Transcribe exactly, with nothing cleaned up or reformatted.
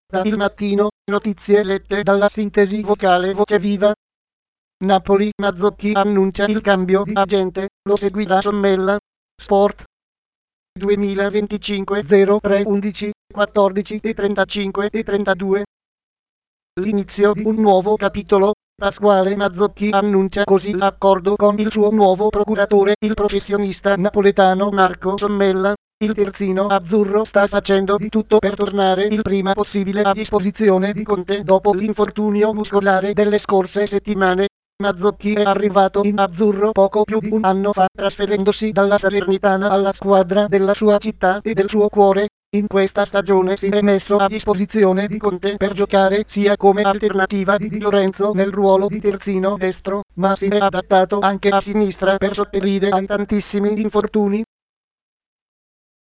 Da Il Mattino, notizie lette dalla sintesi vocale Voce Viva. Napoli, Mazzocchi annuncia il cambio di agente, lo seguirà Sommella. Sport. duemilaventicinque zero tre undici quattordici e trentacinque e trentadue. L'inizio di un nuovo capitolo. Pasquale Mazzocchi annuncia così l'accordo con il suo nuovo procuratore, il professionista napoletano Marco Sommella. Il terzino azzurro sta facendo di tutto per tornare il prima possibile a disposizione di Conte dopo l'infortunio muscolare delle scorse settimane. Mazzocchi è arrivato in azzurro poco più di un anno fa, trasferendosi dalla Salernitana alla squadra della sua città e del suo cuore. In questa stagione si è messo a disposizione di Conte per giocare sia come alternativa di Di Lorenzo nel ruolo di terzino destro, ma si è adattato anche a sinistra per sopperire ai tantissimi infortuni.